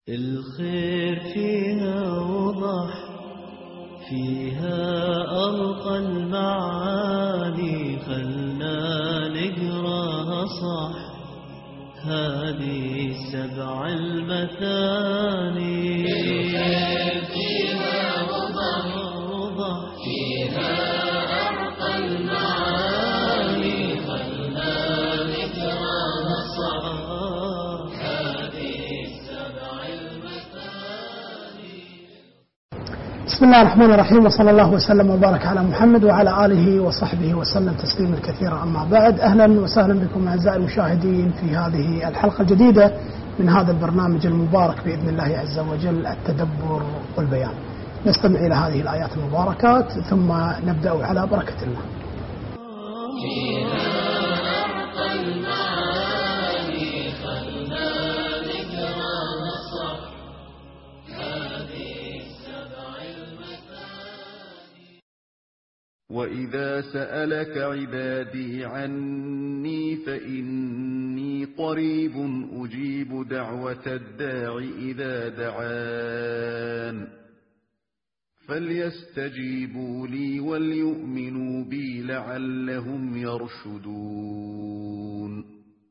الخير فيها وضح، فيها أرقى المعاني، خلنا نقراها صح، هذه 7 المثاني. الخير فيها وضح، فيها أرقى المعاني، خلنا نقراها صح، هذه 7 المثاني. بسم الله الرحمن الرحيم، وصلى الله وسلم وبارك على محمد وعلى آله وصحبه وسلم تسليما كثيرا. أما بعد، أهلا وسهلا بكم أعزائي المشاهدين في هذه الحلقة الجديدة من هذا البرنامج المبارك بإذن الله عز وجل، التدبر والبيان. نستمع إلى هذه الآيات المباركات ثم نبدأ على بركة الله. وَإِذَا سَأَلَكَ عِبَادِي عَنِّي فَإِنِّي قَرِيبٌ أُجِيبُ دَعْوَةَ الدَّاعِ إِذَا دَعَانِ فَلْيَسْتَجِيبُوا لِي وَلْيُؤْمِنُوا بِي لَعَلَّهُمْ يَرْشُدُونَ.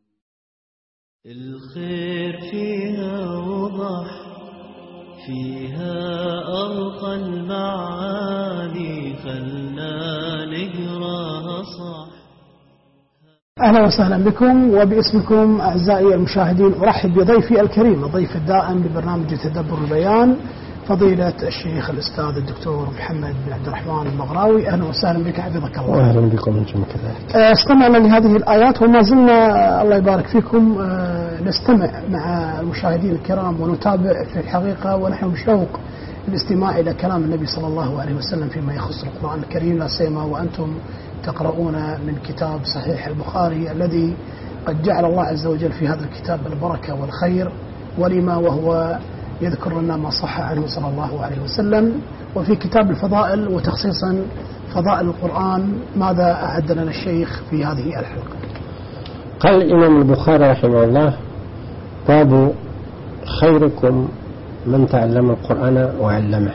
الخير فيها وضح، فيها أرقى المعاني، خلنا نقراها صح. أهلا وسهلا بكم وباسمكم أعزائي المشاهدين. أرحب بضيفي الكريم، الضيف الدائم لبرنامج التدبر والبيان، فضيلة الشيخ الأستاذ الدكتور محمد بن عبد الرحمن المغراوي. أهلا وسهلا بك، حفظك الله. وأهلا بكم أنتم كذلك. استمعنا لهذه الآيات وما زلنا الله يبارك فيكم نستمع مع المشاهدين الكرام ونتابع في الحقيقة، ونحن بشوق الاستماع إلى كلام النبي صلى الله عليه وسلم فيما يخص القرآن الكريم، لا سيما وأنتم تقرؤون من كتاب صحيح البخاري الذي قد جعل الله عز وجل في هذا الكتاب البركة والخير، ولما وهو يذكر لنا ما صح عنه صلى الله عليه وسلم. وفي كتاب الفضائل وتخصيصا فضائل القرآن، ماذا أعد لنا الشيخ في هذه الحلقة؟ قال الإمام البخاري رحمه الله: باب خيركم من تعلم القرآن وعلمه.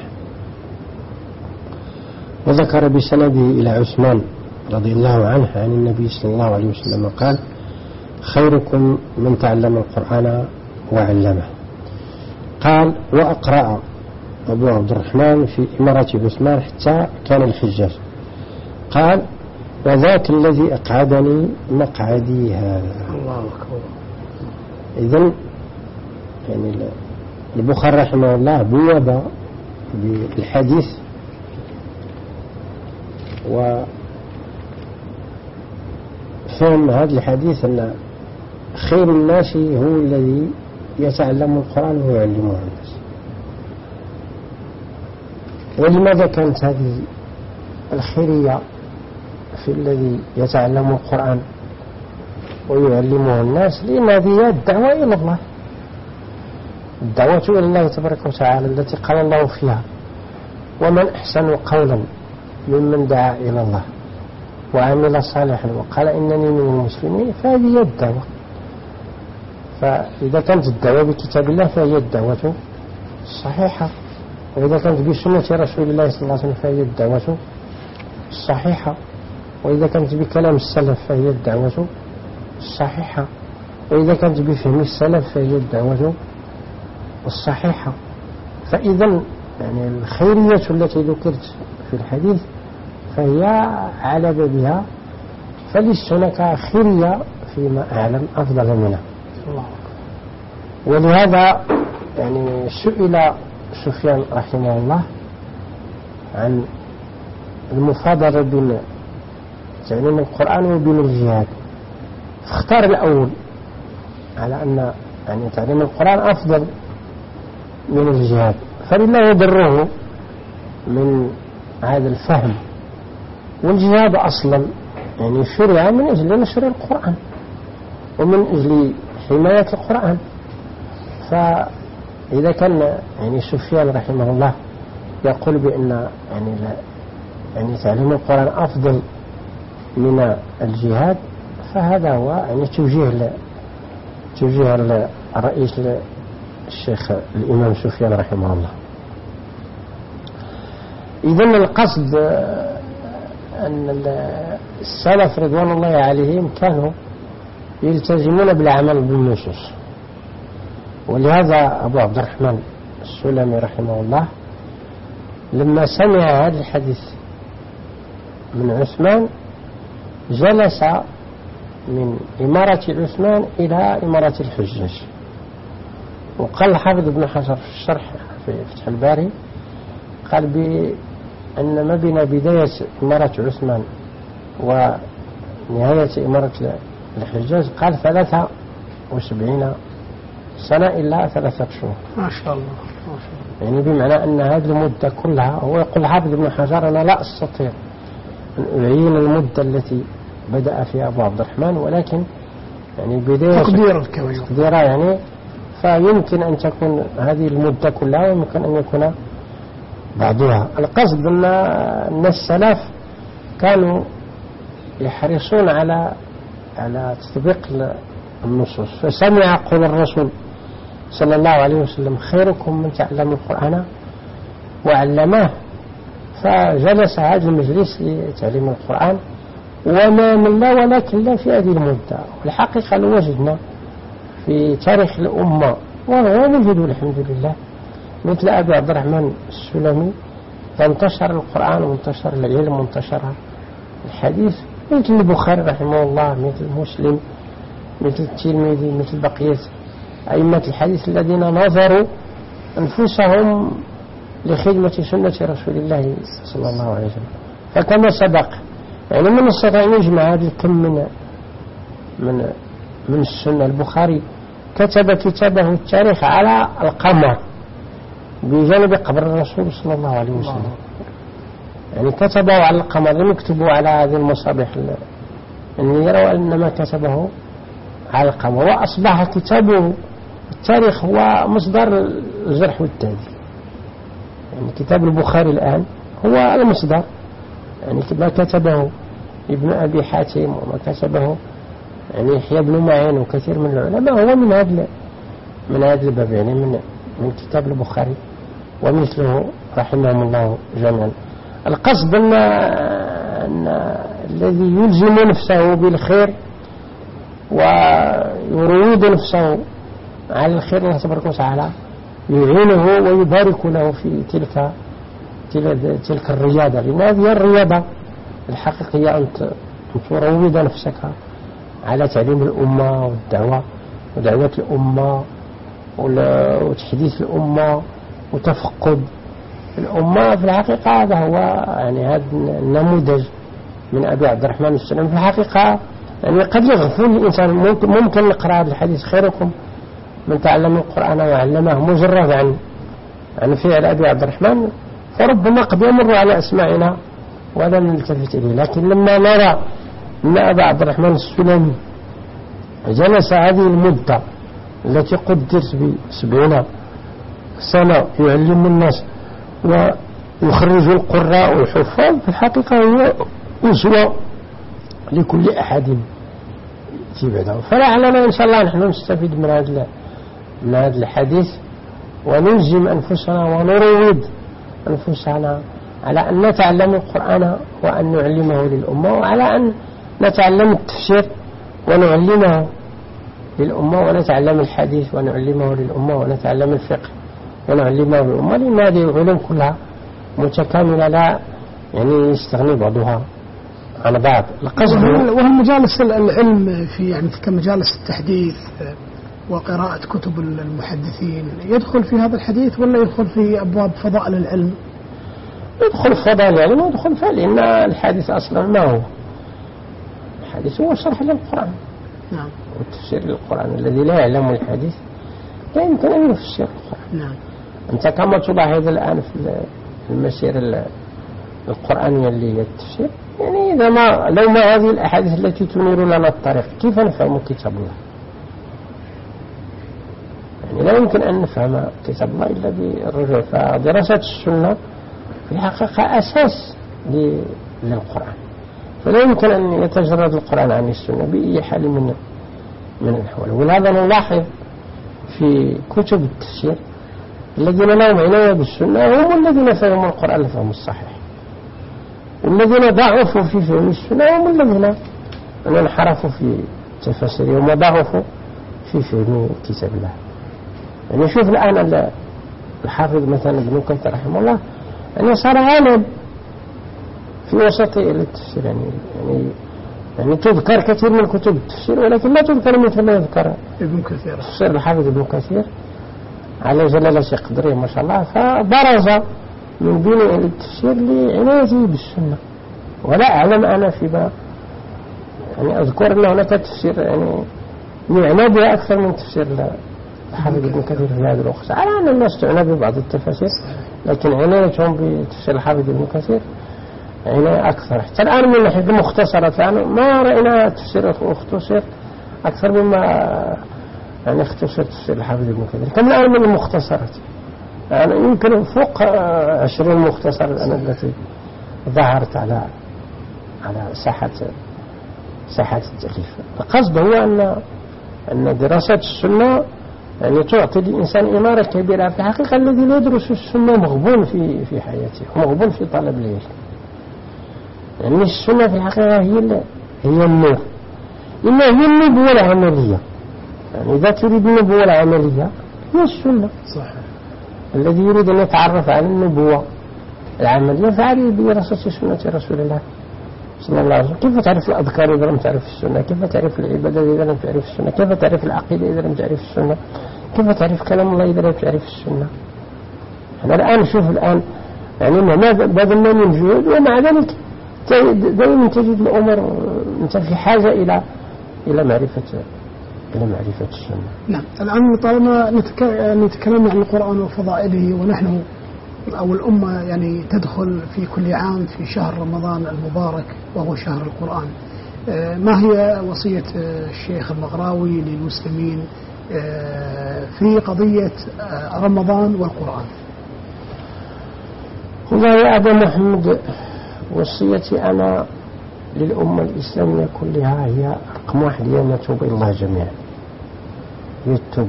وذكر بسنده إلى عثمان رضي الله عنه عن النبي صلى الله عليه وسلم قال: خيركم من تعلم القرآن وعلمه. قال: وأقرأ أبو عبد الرحمن في إمارة عثمان حتى كان الحجاج. قال: وذاك الذي أقعدني مقعدي هذا. الله أكبر. إذن يعني البخاري رحمه الله بوب بالحديث وفهم هذا الحديث أن خير الناس هو الذي يتعلم القرآن ويعلمه الناس. ولماذا كانت هذه الخيرية في الذي يتعلم القرآن ويعلمه الناس؟ لأن هذه هي الدعوة إلى الله، الدعوة إلى الله تبارك وتعالى التي قال الله فيها: ومن أحسن قولا ممن دعا إلى الله وعمل صالحا وقال إنني من المسلمين. فهذه هي الدعوة. فإذا كانت الدعوة بكتاب الله فهي الدعوة الصحيحة، وإذا كانت بسنة رسول الله صلى الله عليه وسلم فهي الدعوة الصحيحة، وإذا كانت بكلام السلف فهي الدعوة الصحيحة، وإذا كانت بفهم السلف فهي الدعوة الصحيحة. فإذا يعني الخيرية التي ذكرت في الحديث فهي على بابها، فليس هناك خيرية فيما أعلم أفضل منها. ولهذا يعني سئل سفيان رحمه الله عن المفاضلة بين تعليم القرآن وبين الجهاد، فاختار الأول على أن يعني تعليم القرآن أفضل من الجهاد، فلله يضره من هذا الفهم. والجهاد أصلا يعني شرع من أجل نشر القرآن ومن أجل حماية القرآن. فإذا كان يعني سفيان رحمه الله يقول بأن يعني تعليم القرآن أفضل من الجهاد، فهذا هو يعني توجيه الرئيس الشيخ الإمام سفيان رحمه الله. إذن القصد أن السلف رضوان الله عليهم كانوا يلتزمون بالعمل بالنصوص، ولهذا أبو عبد الرحمن السلمي رحمه الله لما سمع هذا الحديث من عثمان جلس من إمارة عثمان إلى إمارة الحجاج. وقال الحافظ ابن حجر في الشرح في فتح الباري قال بأن ما بين بداية إمارة عثمان ونهاية إمارة الحجاج قال 73 سنة إلا 3 شهور. ما شاء الله. يعني بمعنى أن هذه المدة كلها، هو يقول الحافظ ابن حجر أنا لا أستطيع أن أعين المدة التي بدأ فيها أبو عبد الرحمن، ولكن يعني بداية تقديرها يعني فيمكن أن تكون هذه المدة كلها ويمكن أن يكون بعضها. القصد أن السلف كانوا يحرصون على تطبيق النصوص، فسمع قول الرسول صلى الله عليه وسلم خيركم من تعلم القرآن وعلمه، فجلس هذا المجلس لتعليم القرآن وما من لا ولكن لا في هذه المدة. والحقيقة لو وجدنا في تاريخ الأمة وهو موجود الحمد لله مثل أبي عبد الرحمن السلمي فانتشر القرآن وانتشر العلم وانتشر الحديث، مثل البخاري رحمه الله، مثل مسلم، مثل الترمذي، مثل بقية أئمة الحديث الذين نظروا أنفسهم لخدمة سنة رسول الله صلى الله عليه وسلم. فكما سبق يعني من نستطيع أن نجمع هذا الكم من السنة. البخاري كتب كتابه التاريخ على القمر بجانب قبر الرسول صلى الله عليه وسلم، يعني كتبه على القمر لم يكتبه على هذه المصابيح النيرة، وإنما كتبه على القمر. وأصبح كتابه التاريخ هو مصدر الجرح والتعديل. يعني كتاب البخاري الآن هو المصدر، يعني ما كتبه ابن أبي حاتم وما كتبه يعني يحيى بن معين وكثير من العلماء هو من هذا الباب، يعني من كتاب البخاري ومثله رحمهم الله جميعا. القصد أن الذي يلزم نفسه بالخير ويروض نفسه على الخير الله تبارك وتعالى يعينه ويبارك له في تلك الرياضة، لأن هذه الرياضة الحقيقية أن تروض نفسك على تعليم الأمة ودعوة الأمة وتحديث الأمة وتفقد الأمة. في الحقيقة هذا هو يعني هذا النموذج من أبي عبد الرحمن السلمي. في الحقيقة يعني قد يغفل الإنسان، ممكن نقرأ هذا الحديث خيركم من تعلم القرآن وعلمه مجرد عن فعل أبي عبد الرحمن، فربما قد يمر على أسماعنا ولا نلتفت إليه. لكن لما نرى أن أبا عبد الرحمن السلمي جلس هذه المدة التي قدرت ب70 سنة يعلم الناس ويخرج القراء والحفاظ، في الحقيقة هو أسوة لكل أحد يتبعه. فلعلنا إن شاء الله نحن نستفيد من هذا الحديث ونلزم أنفسنا ونروض أنفسنا على أن نتعلم القرآن وأن نعلمه للأمة، وعلى أن نتعلم التفسير ونعلمه للأمة، ونتعلم الحديث ونعلمه للأمة، ونتعلم الفقه ونعلمه للأمة، لأن هذه العلوم كلها متكاملة لا يعني يستغني بعضها عن بعض. وهل مجالس العلم في كمجالس التحديث وقراءة كتب المحدثين يدخل في هذا الحديث ولا يدخل في أبواب فضائل العلم؟ يدخل في فضائل العلم ويدخل فيه، لأن الحديث أصلا ما هو الحديث هو شرح للقرآن. نعم. والتفسير للقرآن. الذي لا يعلم الحديث لا يمكن أن يفسر القرآن. نعم. أنت كما تلاحظ الآن في المسيرة القرآنية اللي هي التفسير، يعني لو ما هذه الأحاديث التي تنير لنا الطريق كيف نفهم كتاب الله؟ يعني لا يمكن أن نفهم كتاب الله إلا بالرجوع. فدراسة السنة في الحقيقة أساس للقرآن، فلا يمكن أن يتجرد القرآن عن السنة بأي حال من الأحوال. ولهذا نلاحظ في كتب التفسير الذين لهم عناية بالسنة هم الذين فهموا القرآن الفهم الصحيح، والذين ضعفوا في فهم السنة هم الذين انحرفوا في تفاسيرهم وضعفوا في فهم كتاب الله. يعني شوف الآن الحافظ مثلا ابن كثير رحمه الله يعني صار عالم في وسط التفسير، يعني تذكر كثير من كتب التفسير ولكن لا تذكر مثل ما يذكر ابن كثير تفسير الحافظ ابن كثير على جلالة قدره ما شاء الله. فبرز من بين التفسير لعنايته بالسنة، ولا أعلم أنا فيما يعني أذكر أن هناك تفسير يعني يعنى بها أكثر من تفسير الحافظ ابن كثير في هذا الوقت، على أن الناس تعنى ببعض التفاسير لكن عنايتهم بتفسير الحافظ ابن كثير عناية أكثر. حتى الآن من ناحية المختصرات يعني ما رأينا تفسير اختصر أكثر مما يعني اختصر تفسير الحافظ ابن كثير. كم الآن من المختصرات يعني يمكن فوق 20 مختصر الآن التي ظهرت على ساحة التأليف. القصد هو أن دراسة السنة يعني تعطي الإنسان إمارة كبيرة. في الحقيقة الذي لا يدرس السنة مغبون في حياته ومغبون في طلب العلم. يعني السنة في الحقيقة هي النور، إنها هي النبوة العملية. يعني إذا تريد النبوة العملية هي السنة. صحيح. الذي يريد أن يتعرف على النبوة العملية فعليه بدراسة سنة رسول الله صلى الله عليه وسلم. كيف تعرف الأذكار إذا لم تعرف السنة؟ كيف تعرف العبادة إذا لم تعرف السنة؟ كيف تعرف العقيدة إذا لم تعرف السنة؟ كيف تعرف كلام الله إذا لم تعرف السنة؟ أنا الآن شوف يعني ما بذلنا من جهود ومع ذلك دائما تجد الأمر أنت في حاجة إلى معرفة السنة. نعم. الآن طالما نتكلم عن القرآن وفضائله، ونحن أو الأمة يعني تدخل في كل عام في شهر رمضان المبارك وهو شهر القرآن، ما هي وصية الشيخ المغراوي للمسلمين في قضية رمضان والقرآن؟ والله يا أبا محمد وصيتي أنا للأمة الإسلامية كلها هي رقم 1 هي أن نتوب إلى الله جميعا، يتوب.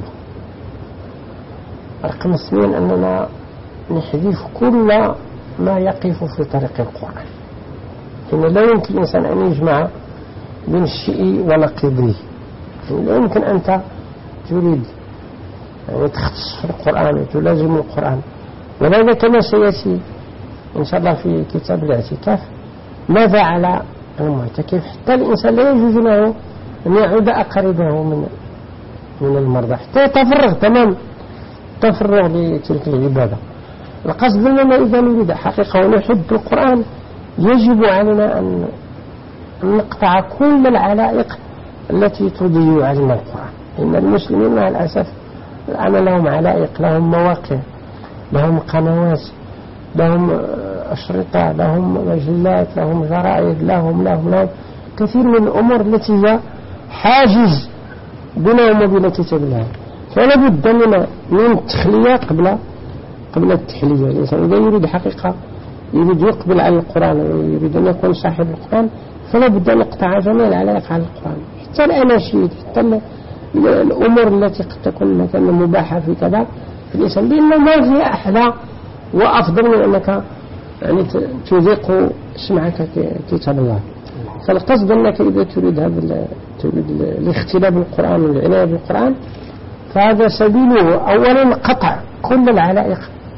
رقم 2 أننا نحذف كل ما يقف في طريق القرآن، لأن لا يمكن الإنسان أن يجمع بين الشيء ونقيضه. لا يمكن أنت تريد يعني تختص في القرآن وتلازم القرآن. ولذا كما سيأتي إن شاء الله في كتاب الاعتكاف ماذا على المعتكف حتى الإنسان لا يجوز له أن يعود أقربه من المرضى حتى يتفرغ تمام تفرغ لتلك العبادة. القصد أننا إذا نريد حقيقة ونحب القرآن يجب علينا أن نقطع كل العلائق التي تضيع علينا القرآن. إن المسلمين مع الأسف الآن لهم علائق، لهم مواقع، لهم قنوات، لهم أشرطة، لهم مجلات، لهم جرائد، لهم كثير من الأمور التي هي حاجز بينهم وبين كتاب الله. فلا بد من التخلية قبل التحلية. الإنسان إذا يريد حقيقة يريد يقبل على القرآن ويريد أن يكون صاحب القرآن فلا بد أن نقطع جميع العلائق على القرآن، حتى الأناشيد، حتى الأمور التي قد تكون مثلا مباحة في كذا في الإنسان، لأنه ما فيها أحلى وأفضل من أنك يعني تذيق سمعك كتاب الله. فالقصد أنك إذا تريد الاختلاف بالقرآن والعناية بالقرآن فهذا سبيله أولا قطع كل العلائق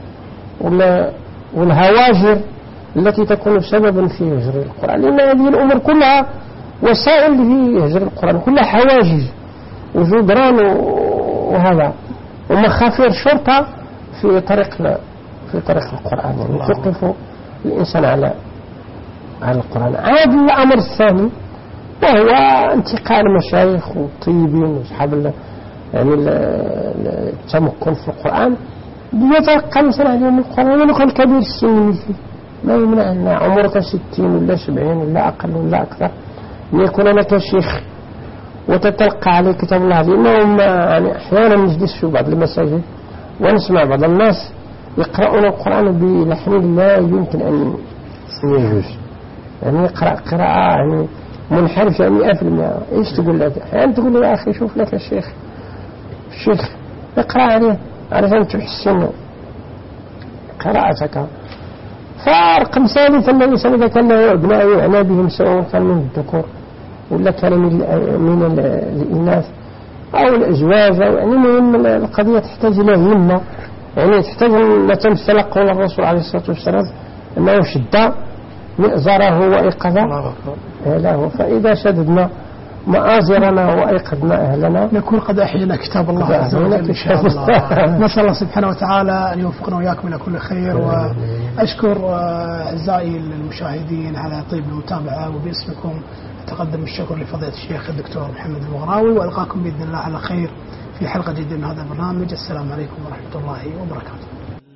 والهواجر التي تكون سببا في هجر القرآن، لأن هذه الأمور كلها وسائل في هجر القرآن، كلها حواجز وجدران وهذا ومخافر شرطة في طريق القرآن، يعني توقف الإنسان على القرآن. عاد الأمر الثاني وهو انتقال المشايخ والطيبين وأصحاب يعني التمكن في القرآن بيتلقى الإنسان عليهم القرآن ولو كان كبير السن مثل ما يمنع أن عمرك 60 ولا 70 ولا أقل ولا أكثر أن يكون لك شيخ وتتلقى عليه كتاب الله. لأنهم يعني أحيانا نجلس في بعض المساجد ونسمع بعض الناس يقرؤون القرآن بلحن لا يمكن أن يجوز، يعني يقرأ قراءة يعني منحرفة 100%. إيش تقول لك؟ أحيانا تقول له يا أخي شوف لك الشيخ اقرأ عليه علشان تحسن قراءتك. فرقم ثالث النبي صلى الله عليه وسلم كان له أبناء يعنى بهم سواء كان من الذكور ولا كان من الإناث أو الأزواج، يعني المهم القضية تحتاج إلى همة، يعني تحتاج أن تمثل قول الرسول عليه الصلاة والسلام أنه شد مئزره وأيقظ أهله. فإذا شددنا مآزرنا وأيقظنا أهلنا نكون قد أحيينا كتاب الله عز وجل إن شاء الله. نسأل الله سبحانه وتعالى أن يوفقنا وإياكم إلى كل خير. وأشكر أعزائي المشاهدين على طيب المتابعة، وباسمكم أتقدم الشكر لفضيلة الشيخ الدكتور محمد المغراوي، وألقاكم بإذن الله على خير في حلقة جديدة من هذا البرنامج. السلام عليكم ورحمة الله وبركاته.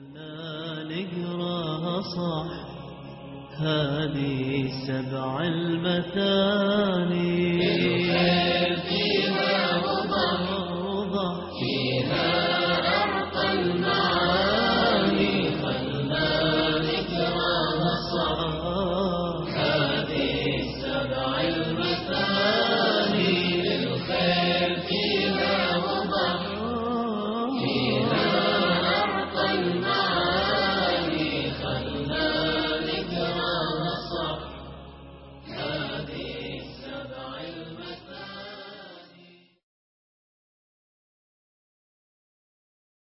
نقراها صح هذه 7 المثاني.